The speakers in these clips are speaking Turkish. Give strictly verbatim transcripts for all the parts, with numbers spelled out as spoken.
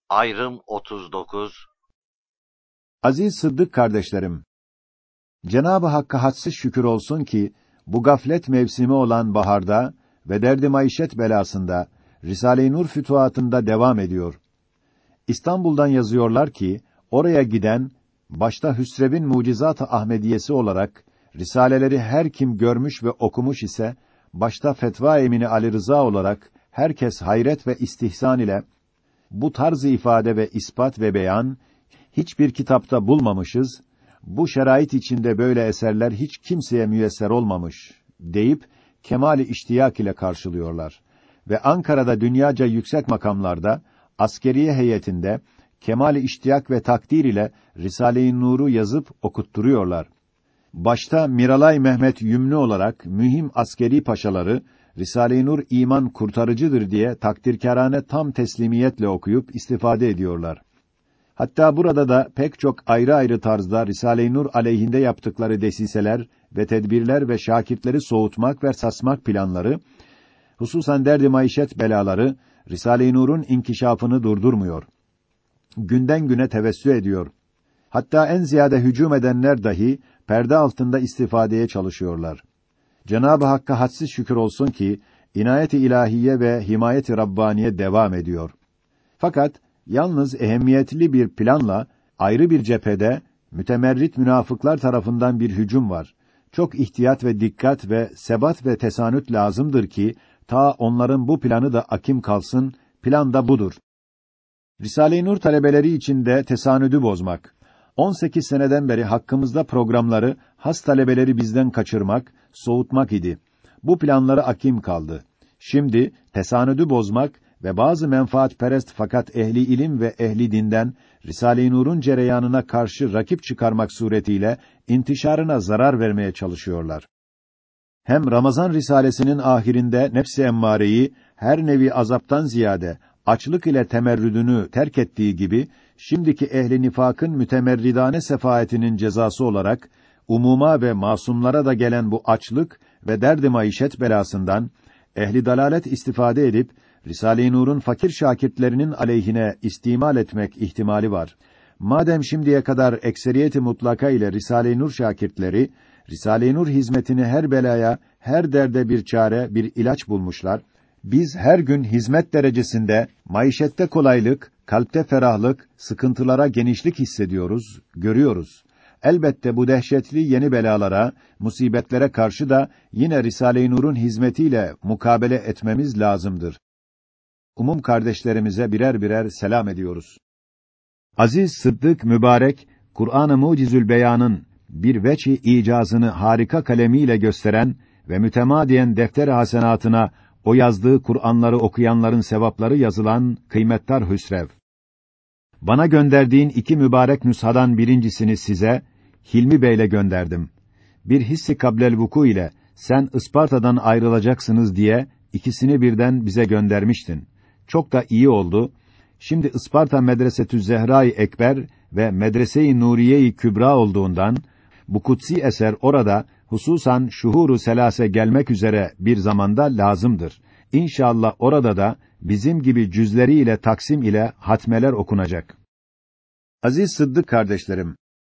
Ayrım otuz dokuz. Aziz Sıddık kardeşlerim, Cenab-ı Hakk'a hadsiz şükür olsun ki bu gaflet mevsimi olan baharda ve derdi maişet belasında Risale-i Nur fütuhatında devam ediyor. İstanbul'dan yazıyorlar ki oraya giden başta Hüsrev'in Mucizat-ı Ahmediyesi olarak risaleleri her kim görmüş ve okumuş ise başta Fetva Emini Ali Rıza olarak herkes hayret ve istihsan ile bu tarz-ı ifade ve ispat ve beyan hiçbir kitapta bulmamışız. Bu şerait içinde böyle eserler hiç kimseye müyesser olmamış deyip kemali iştiyak ile karşılıyorlar ve Ankara'da dünyaca yüksek makamlarda askeriye heyetinde kemali iştiyak ve takdir ile Risale-i Nur'u yazıp okutturuyorlar. Başta Miralay Mehmet Yümlü olarak mühim askeri paşaları Risale-i Nur iman kurtarıcıdır diye takdirkârane tam teslimiyetle okuyup istifade ediyorlar. Hatta burada da pek çok ayrı ayrı tarzda Risale-i Nur aleyhinde yaptıkları desiseler ve tedbirler ve şakirtleri soğutmak ve sasmak planları, hususan derdi maişet belaları, Risale-i Nur'un inkişafını durdurmuyor. Günden güne tevessü ediyor. Hatta en ziyade hücum edenler dahi perde altında istifadeye çalışıyorlar. Cenab-ı Hakk'a hadsiz şükür olsun ki inayet-i ilahiye ve himayet-i rabbaniye devam ediyor. Fakat yalnız ehemmiyetli bir planla ayrı bir cephede mütemerrit münafıklar tarafından bir hücum var. Çok ihtiyat ve dikkat ve sebat ve tesanüt lazımdır ki ta onların bu planı da akim kalsın. Plan da budur. Risale-i Nur talebeleri içinde tesanüdü bozmak. on sekiz seneden beri hakkımızda programları has talebeleri bizden kaçırmak, soğutmak idi. Bu planları akim kaldı. Şimdi tesanüdü bozmak ve bazı menfaatperest fakat ehli ilim ve ehli dinden Risale-i Nur'un cereyanına karşı rakip çıkarmak suretiyle intişarına zarar vermeye çalışıyorlar. Hem Ramazan risalesinin ahirinde nefs-i emmareyi her nevi azaptan ziyade açlık ile temerrüdünü terk ettiği gibi şimdiki ehli nifakın mütemerridane sefaetinin cezası olarak umuma ve masumlara da gelen bu açlık ve derdi maişet belasından ehli dalalet istifade edip Risale-i Nur'un fakir şakirtlerinin aleyhine istimal etmek ihtimali var. Madem şimdiye kadar ekseriyeti mutlaka ile Risale-i Nur şakirtleri Risale-i Nur hizmetini her belaya, her derde bir çare, bir ilaç bulmuşlar. Biz her gün hizmet derecesinde maişette kolaylık, kalpte ferahlık, sıkıntılara genişlik hissediyoruz, görüyoruz. Elbette bu dehşetli yeni belalara, musibetlere karşı da yine Risale-i Nur'un hizmetiyle mukabele etmemiz lazımdır. Umum kardeşlerimize birer birer selam ediyoruz. Aziz Sıddık mübarek, Kur'an-ı Mucizül Beyan'ın bir veçi icazını harika kalemiyle gösteren ve mütemadiyen defter-i hasenatına o yazdığı Kur'anları okuyanların sevapları yazılan kıymetdar Hüsrev. Bana gönderdiğin iki mübarek nüshadan birincisini size Hilmi Bey'le gönderdim. Bir hissi kablel vuku ile sen Isparta'dan ayrılacaksınız diye ikisini birden bize göndermiştin. Çok da iyi oldu. Şimdi Isparta Medresetü Zehra-i Ekber ve Medrese-i Nuriye-i Kübra olduğundan bu kutsi eser orada hususan şuhuru selase gelmek üzere bir zamanda lazımdır. İnşallah orada da bizim gibi cüzleriyle taksim ile hatmeler okunacak. Aziz Sıddık kardeşlerim,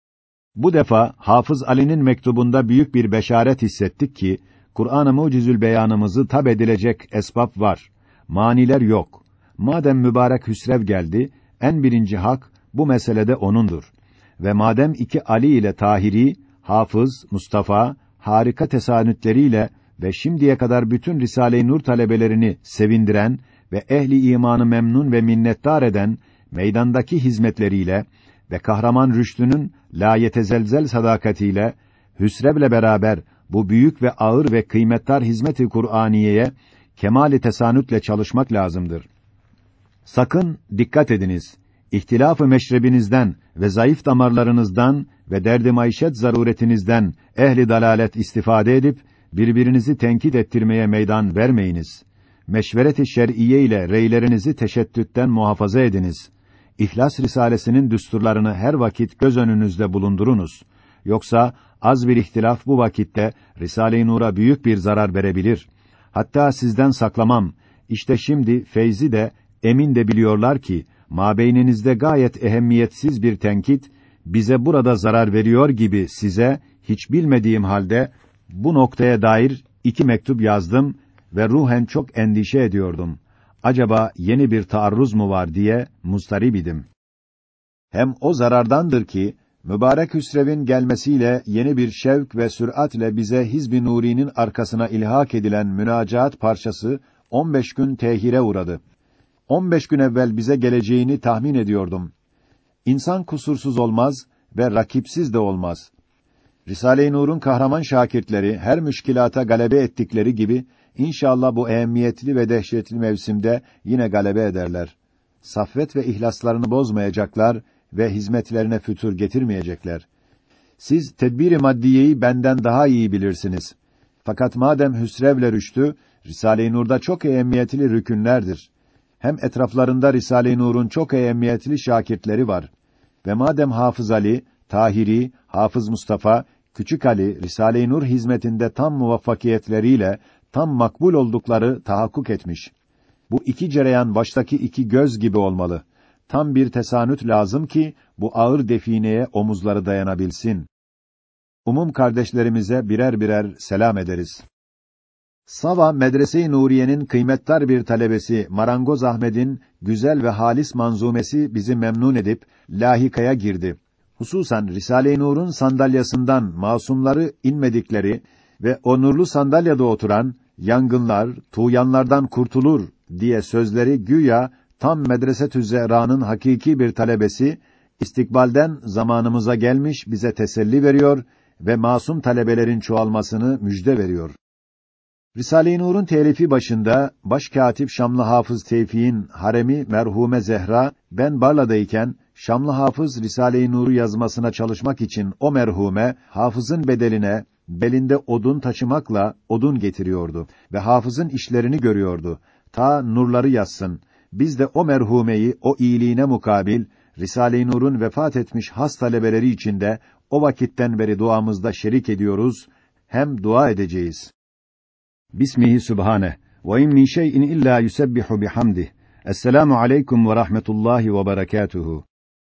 bu defa Hafız Ali'nin mektubunda büyük bir beşaret hissettik ki Kur'an-ı Mucizül Beyanımızı tab edilecek esbab var. Maniler yok. Madem mübarek Hüsrev geldi, en birinci hak bu meselede onundur. Ve madem iki Ali ile Tahiri, Hafız, Mustafa, harika tesanütleriyle ve şimdiye kadar bütün Risale-i Nur talebelerini sevindiren ve ehli imanı memnun ve minnettar eden meydandaki hizmetleriyle ve kahraman Rüştü'nün la yetezelzel sadakatiyle Hüsrev'le beraber bu büyük ve ağır ve kıymetdar hizmet-i Kur'aniye'ye kemali tesanütle çalışmak lazımdır. Sakın dikkat ediniz. İhtilaf-ı meşrebinizden ve zayıf damarlarınızdan ve derdi maişet zaruretinizden ehli dalalet istifade edip birbirinizi tenkit ettirmeye meydan vermeyiniz. Meşveret-i şer'iye ile reylerinizi teşettütten muhafaza ediniz. İhlas risalesinin düsturlarını her vakit göz önünüzde bulundurunuz. Yoksa az bir ihtilaf bu vakitte Risale-i Nur'a büyük bir zarar verebilir. Hatta sizden saklamam. İşte şimdi Feyzi de Emin de biliyorlar ki mabeyninizde gayet ehemmiyetsiz bir tenkit, bize burada zarar veriyor gibi size, hiç bilmediğim halde, bu noktaya dair iki mektup yazdım ve ruhen çok endişe ediyordum. Acaba yeni bir taarruz mu var diye muzdarip idim. Hem o zarardandır ki, mübarek Hüsrev'in gelmesiyle yeni bir şevk ve süratle bize Hizb-i Nuri'nin arkasına ilhak edilen münacaat parçası on beş gün tehire uğradı. on beş gün evvel bize geleceğini tahmin ediyordum. İnsan kusursuz olmaz ve rakipsiz de olmaz. Risale-i Nur'un kahraman şakirtleri her müşkilata galebe ettikleri gibi inşallah bu ehemmiyetli ve dehşetli mevsimde yine galebe ederler. Saffet ve ihlaslarını bozmayacaklar ve hizmetlerine fütur getirmeyecekler. Siz tedbir-i maddiyeyi benden daha iyi bilirsiniz. Fakat madem hüsrevle rüştü, Risale-i Nur'da çok ehemmiyetli rükünlerdir. Hem etraflarında Risale-i Nur'un çok ehemmiyetli şakirtleri var. Ve madem Hafız Ali, Tahiri, Hafız Mustafa, Küçük Ali, Risale-i Nur hizmetinde tam muvaffakiyetleriyle, tam makbul oldukları tahakkuk etmiş. Bu iki cereyan baştaki iki göz gibi olmalı. Tam bir tesanüt lazım ki, bu ağır defineye omuzları dayanabilsin. Umum kardeşlerimize birer birer selam ederiz. Sava Medrese-i Nuriye'nin kıymetdar bir talebesi Marangoz Ahmed'in güzel ve halis manzumesi bizi memnun edip lahikaya girdi. Hususan Risale-i Nur'un sandalyasından masumları inmedikleri ve o nurlu sandalyada oturan yangınlar, tuğyanlardan kurtulur diye sözleri güya tam Medresetü Zehra'nın hakiki bir talebesi istikbalden zamanımıza gelmiş bize teselli veriyor ve masum talebelerin çoğalmasını müjde veriyor. Risale-i Nur'un telifi başında başkâtip Şamlı Hafız Tevfik'in haremi merhume Zehra, ben Barla'dayken Şamlı Hafız Risale-i Nur'u yazmasına çalışmak için o merhume hafızın bedeline belinde odun taşımakla odun getiriyordu ve hafızın işlerini görüyordu. Ta nurları yazsın. Biz de o merhumeyi o iyiliğine mukabil Risale-i Nur'un vefat etmiş has talebeleri içinde o vakitten beri duamızda şerik ediyoruz, hem dua edeceğiz. Bismihi Sübhane ve in min şey'in illa yusebbihu bihamdih. Esselamu aleyküm ve rahmetullahi ve berekatuhu.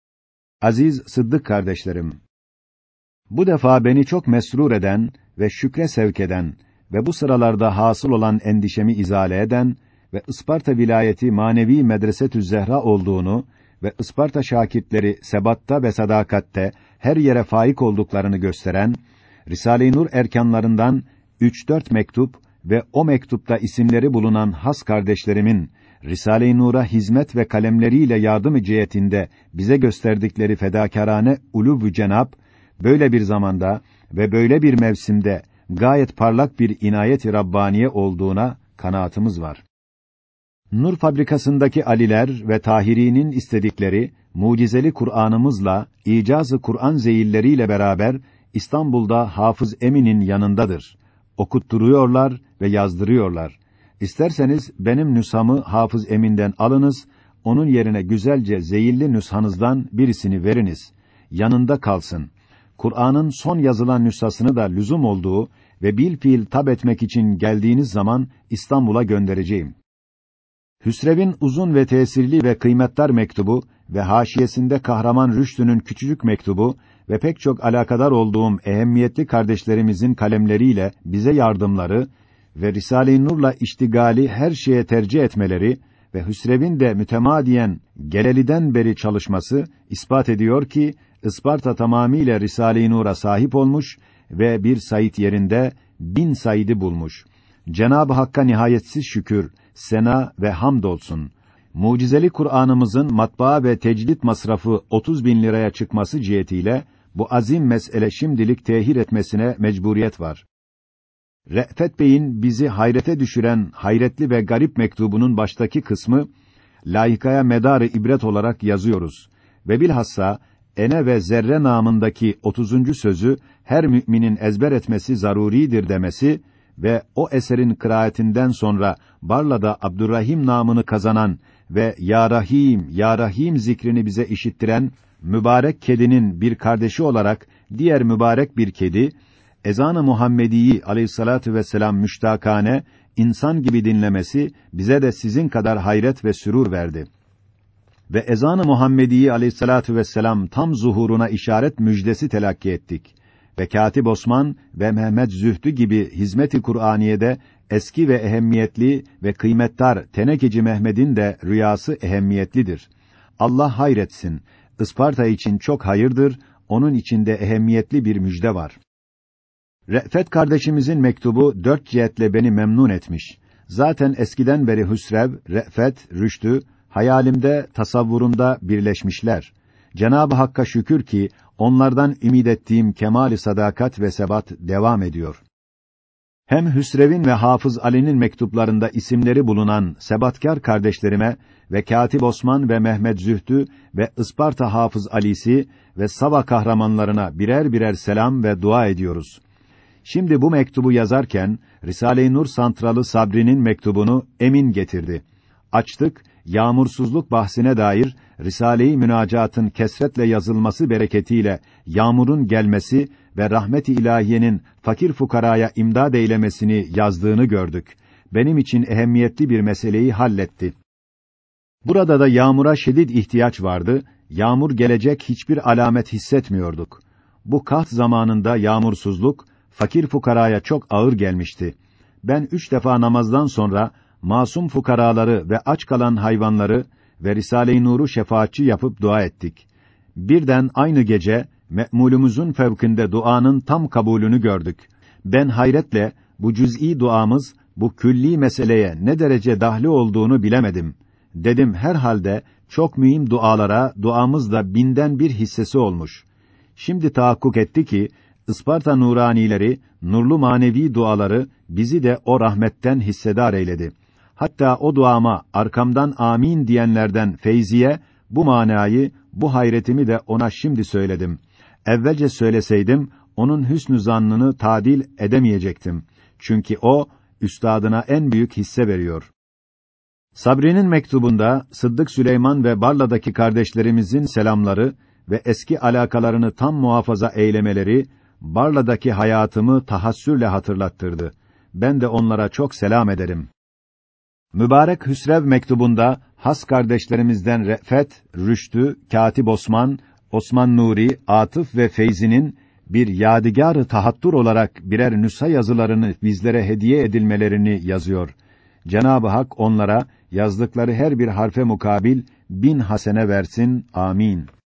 Aziz Sıddık kardeşlerim, bu defa beni çok mesrur eden ve şükre sevk eden ve bu sıralarda hasıl olan endişemi izale eden ve Isparta vilayeti manevi Medresetü Zehra olduğunu ve Isparta şakirtleri sebatta ve sadakatte her yere faik olduklarını gösteren Risale-i Nur erkanlarından üç dört mektup ve o mektupta isimleri bulunan has kardeşlerimin Risale-i Nur'a hizmet ve kalemleriyle yardım cihetinde bize gösterdikleri fedakârane ulûv-ü cenab, böyle bir zamanda ve böyle bir mevsimde gayet parlak bir inayet-i Rabbaniye olduğuna kanaatımız var. Nur fabrikasındaki Aliler ve Tahiri'nin istedikleri mucizeli Kur'an'ımızla icaz-ı Kur'an zeyilleriyle beraber İstanbul'da Hafız Emin'in yanındadır. Okutturuyorlar ve yazdırıyorlar. İsterseniz benim nüshamı Hafız Emin'den alınız, onun yerine güzelce zeyilli nüshanızdan birisini veriniz. Yanında kalsın. Kur'an'ın son yazılan nüshasını da lüzum olduğu ve bilfiil tab etmek için geldiğiniz zaman İstanbul'a göndereceğim. Hüsrev'in uzun ve tesirli ve kıymetdar mektubu ve haşiyesinde Kahraman Rüştü'nün küçücük mektubu ve pek çok alakadar olduğum ehemmiyetli kardeşlerimizin kalemleriyle bize yardımları ve Risale-i Nur'la iştigali her şeye tercih etmeleri ve Hüsrev'in de mütemadiyen geleliden beri çalışması ispat ediyor ki Isparta tamamiyle Risale-i Nur'a sahip olmuş ve bir sayit yerinde bin sayidi bulmuş. Cenab-ı Hakk'a nihayetsiz şükür, sena ve hamd olsun. Mucizeli Kur'an'ımızın matbaa ve tecdit masrafı otuz bin liraya çıkması cihetiyle bu azim mesele şimdilik tehir etmesine mecburiyet var. Re'fet Bey'in bizi hayrete düşüren hayretli ve garip mektubunun baştaki kısmı layıkaya medarı ibret olarak yazıyoruz ve bilhassa ene ve zerre namındaki otuzuncu sözü her müminin ezber etmesi zaruridir demesi ve o eserin kıraatinden sonra Barla'da Abdurrahim namını kazanan ve Ya Rahim, Ya Rahim zikrini bize işittiren mübarek kedinin bir kardeşi olarak diğer mübarek bir kedi, ezan-ı Muhammedi'yi aleyhissalatu vesselam müştakane, insan gibi dinlemesi bize de sizin kadar hayret ve sürur verdi. ve ezan-ı Muhammediyi aleyhissalatu vesselam tam zuhuruna işaret müjdesi telakki ettik. Ve Kâtib Osman ve Mehmet Zühtü gibi hizmet-i Kur'aniye'de eski ve ehemmiyetli ve kıymetdar Tenekeci Mehmed'in de rüyası ehemmiyetlidir. Allah hayretsin. Isparta için çok hayırdır, onun içinde ehemmiyetli bir müjde var. Re'fet kardeşimizin mektubu dört cihetle beni memnun etmiş. Zaten eskiden beri Hüsrev, Re'fet, Rüştü, hayalimde, tasavvurumda birleşmişler. Cenab-ı Hakk'a şükür ki, onlardan ümid ettiğim kemâl-i sadakat ve sebat devam ediyor. Hem Hüsrev'in ve Hafız Ali'nin mektuplarında isimleri bulunan sebatkar kardeşlerime ve Kâtib Osman ve Mehmet Zühtü ve Isparta Hafız Ali'si ve Sava kahramanlarına birer birer selam ve dua ediyoruz. Şimdi bu mektubu yazarken Risale-i Nur Santralı Sabri'nin mektubunu Emin getirdi. Açtık, yağmursuzluk bahsine dair Risale-i Münacat'ın kesretle yazılması bereketiyle yağmurun gelmesi ve rahmet-i ilahiyenin fakir fukaraya imdad eylemesini yazdığını gördük. Benim için ehemmiyetli bir meseleyi halletti. Burada da yağmura şedid ihtiyaç vardı. Yağmur gelecek hiçbir alamet hissetmiyorduk. Bu kaht zamanında yağmursuzluk fakir fukaraya çok ağır gelmişti. Ben üç defa namazdan sonra masum fukaraları ve aç kalan hayvanları ve Risale-i Nur'u şefaatçi yapıp dua ettik. Birden aynı gece me'mulumuzun fevkinde duanın tam kabulünü gördük. Ben hayretle bu cüz'i duamız bu külli meseleye ne derece dahli olduğunu bilemedim. Dedim herhalde çok mühim dualara duamız da binden bir hissesi olmuş. Şimdi tahakkuk etti ki Isparta nuranileri, nurlu manevi duaları bizi de o rahmetten hissedar eyledi. Hatta o duama arkamdan amin diyenlerden Feyziye bu manayı, bu hayretimi de ona şimdi söyledim. Evvelce söyleseydim onun hüsnü zannını tadil edemeyecektim. Çünkü o üstadına en büyük hisse veriyor. Sabri'nin mektubunda Sıddık Süleyman ve Barla'daki kardeşlerimizin selamları ve eski alakalarını tam muhafaza eylemeleri Barla'daki hayatımı tahassürle hatırlattırdı. Ben de onlara çok selam ederim. Mübarek Hüsrev mektubunda has kardeşlerimizden Re'fet, Rüştü, Kâtib Osman, Osman Nuri, Atıf ve Feyzi'nin bir yadigar-ı tahattur olarak birer nüsha yazılarını bizlere hediye edilmelerini yazıyor. Cenab-ı Hak onlara yazdıkları her bir harfe mukabil bin hasene versin. Amin.